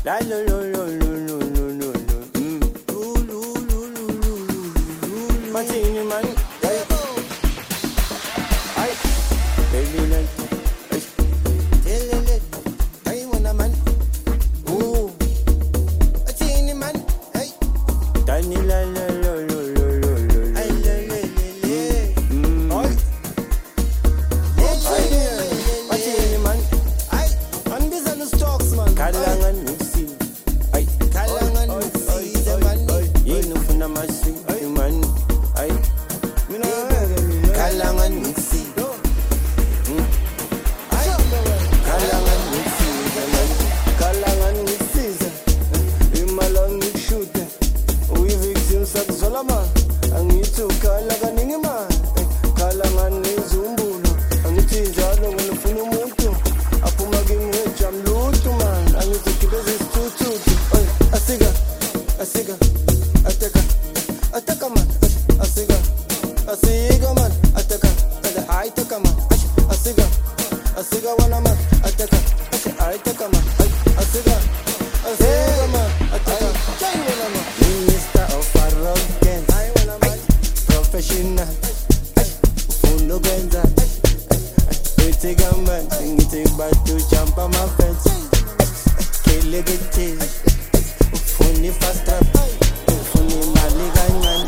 La lo lo lo lo lo lo lo lo. Lu lu lu lu lu lu. Martini man. Ay, baby like. Ay, ay wanna man. Ooh, Martini man. Ay, Dani la la lo lo lo lo lo. Ay la la la. Ay. Martini man. Ay, man this on the stocks man. Kalangan mixi. Ay, kalangan mixi the man. Yinu funa masi man. Ay, you know kalangan mixi. Ay, kalangan mixi the man. Kalangan mixi. Imalang shoot. We victim sak zolama. Ang itu kalangan ningi man. Kalangan nizumbulo. Ang itu jalo ngufuna umuntu. Apo maging jam luto man. Ang itu kibezi tutu. Ay, asiga. Ataka man. Asiga man. Ataka. Ay, taka man. Asiga wana man. Ataka. Ay, taka man. Asiga man. Ataka. Jai wana man. Minister of Arrogance. Ay, wana man. Professional. Full genza. Take a man. Take back to jump on my fence. Kill it. Funny fast trap. Funny maligangan.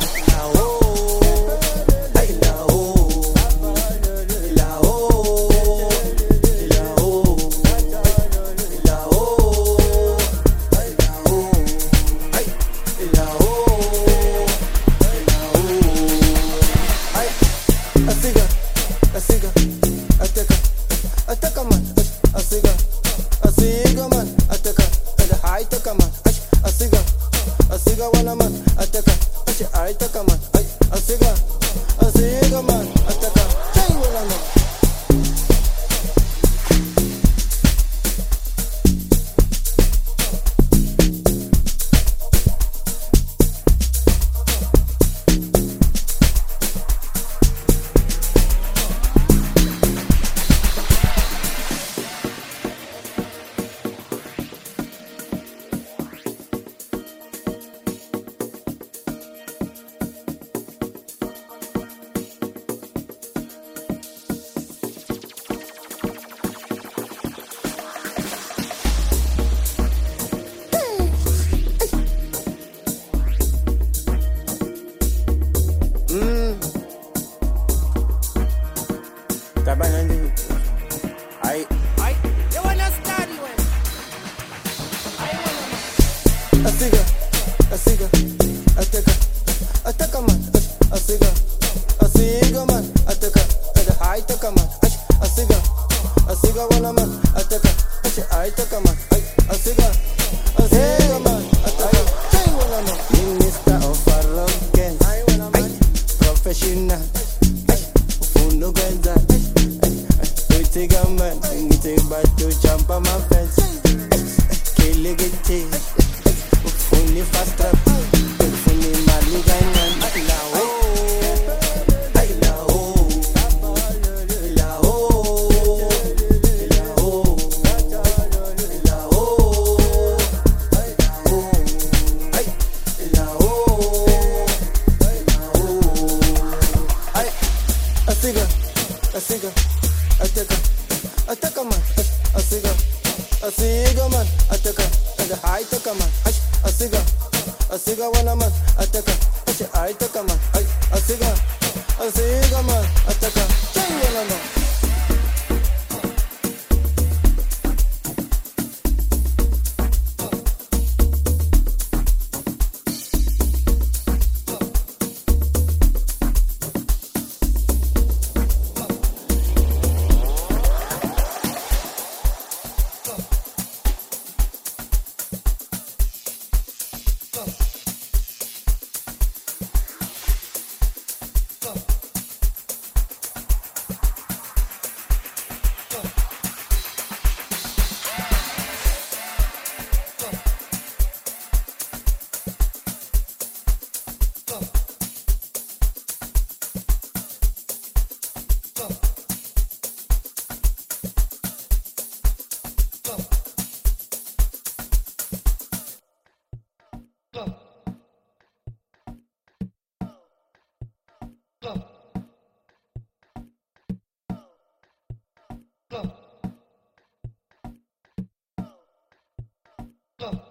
Ataka man. Asiga man. Ataka. Ay, taka man. Asiga wana man. Ataka. Ay, taka man. Asiga man. Ataka. Jai wana man. Tabanan din. Ay. You wanna study when? I wanna. Asiga. Ataka man. Asiga man. Ataka. Ay, taka man. Asiga wana man. Ataka. Ay, taka man. Asiga man. Ataka. Jai wana man. Minister of Arrogance. Ay, wana man. Professional. Full genza. Take a man, take back to jump on my fence. Kill it, funny fast trap, funny maligangan. Asiga. Ataka man. Asiga man. Ataka. Ay, taka man. Asiga wana man. Ataka. Ay, taka man. Asiga man. Ataka. Jai wana man. Go.